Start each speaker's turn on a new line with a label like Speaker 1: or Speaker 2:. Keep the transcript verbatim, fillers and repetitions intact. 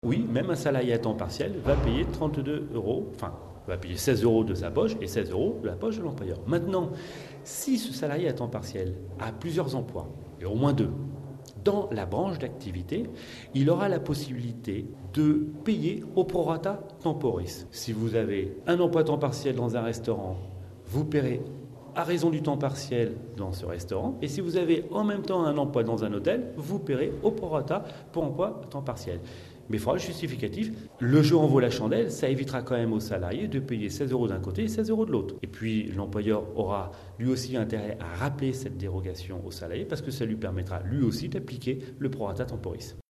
Speaker 1: Oui, même un salarié à temps partiel va payer trente-deux euros, enfin, va payer seize euros de sa poche et seize euros de la poche de l'employeur. Maintenant, si ce salarié à temps partiel a plusieurs emplois, et au moins deux, dans la branche d'activité, il aura la possibilité de payer au prorata temporis. Si vous avez un emploi à temps partiel dans un restaurant, vous paierez à raison du temps partiel dans ce restaurant. Et si vous avez en même temps un emploi dans un hôtel, vous paierez au prorata pour emploi à temps partiel. Mais il faudra le justificatif. Le jeu en vaut la chandelle, ça évitera quand même aux salariés de payer seize euros d'un côté et seize euros de l'autre. Et puis l'employeur aura lui aussi intérêt à rappeler cette dérogation aux salariés parce que ça lui permettra lui aussi d'appliquer le prorata temporis.